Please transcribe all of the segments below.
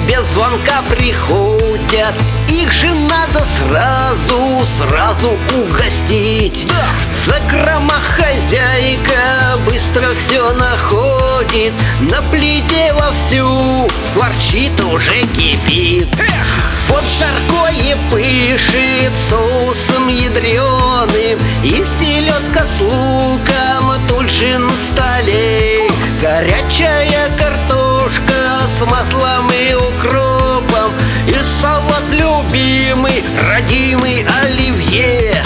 без звонка приходят. Их же надо сразу угостить. Закрома хозяйка быстро все находит. На плите вовсю скворчит, уже кипит. Вот жаркое пышет соусом ядреным, и селедка с луком тут же на столе. Горячая картошка с маслом и укропом, и салат любимый, родимый оливье.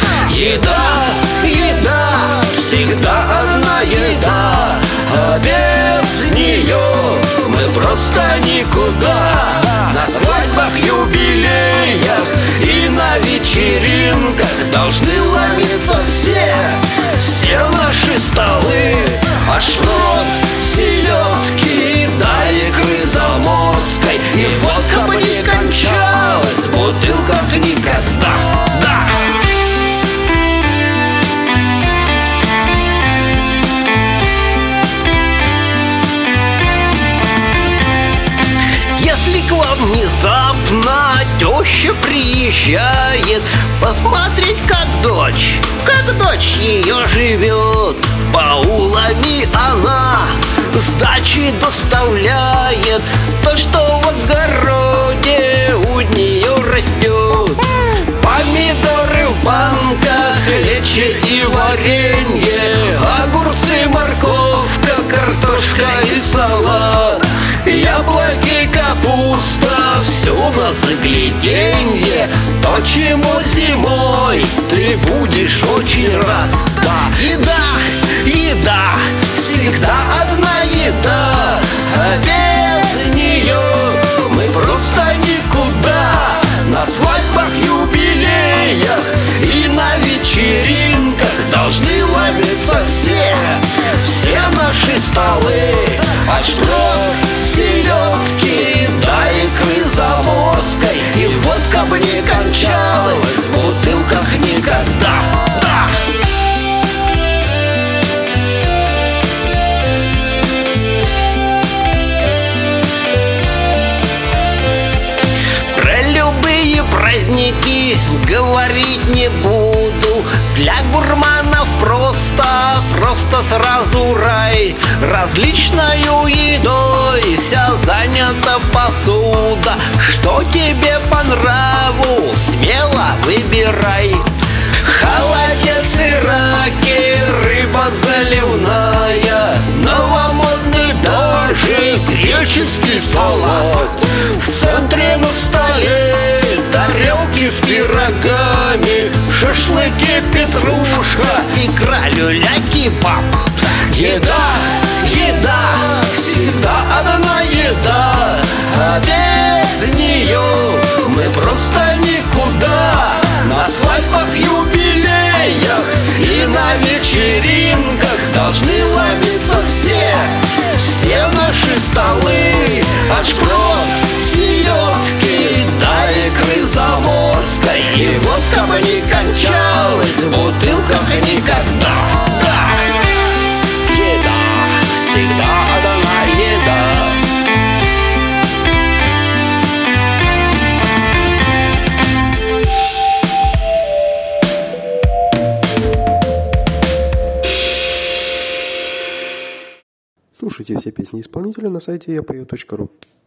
Еда, всегда одна еда, а без нее мы просто никуда. На свадьбах, юбилеях и на вечеринках должны ломиться все наши столы. Ашрот, селедки, да икры заморской, и водка бы не кончалась в бутылках никогда. Если к вам внезапно теща приезжает посмотреть, как дочь ее живет, баулами она с дачи доставляет то, что в огороде у нее растет. Помидоры в банках, лечо и варенье, огурцы, морковка, картошка и салат, яблоки, капуста, все на загляденье. То, чему зимой ты будешь очень рад. Еда, всегда одна еда, а без нее мы просто никуда. На свадьбах, юбилеях и на вечеринках должны ломиться все наши столы. Ашрот, селедки, да икры заморской, и водка бы не кончалась в бутылках никогда. Про любые праздники говорить не буду. Для гурманов просто сразу рай. Различною едой вся занята посуда. Что тебе по нраву, смело выбирай. Холодец и раки, рыба заливная, новомодный даже греческий салат. В центре на столе тарелки с пирогами, шашлыки, петрушка, икра, люля-кебаб. Еда, всегда одна еда, а без нее мы просто никуда. На свадьбах, юбилеях и на вечеринках должны ломиться все наши столы. Ашрот, селедки, да икры заморской, и водка бы не кончалась в бутылках никогда. Еда, всегда одна еда. Слушайте все песни исполнителя на сайте yapayot.ru.